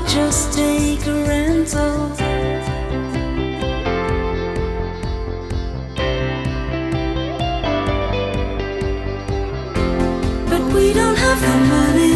just take a rental. But we don't have the money.